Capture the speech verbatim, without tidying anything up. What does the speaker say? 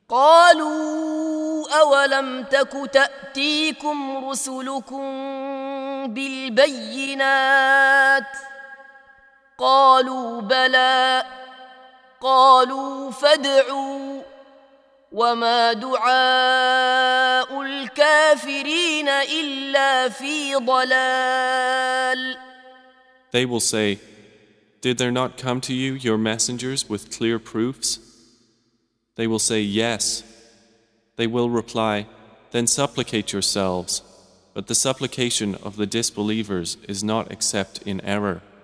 قالوا أولم تك تأتيكم رسلكم بالبينات قالوا بلى قالوا فادعوا وما دعاء الكافرين إلا في ضلال. They will say, did there not come to you your messengers with clear proofs? They will say, yes. They will reply, then supplicate yourselves, but the supplication of the disbelievers is not except in error.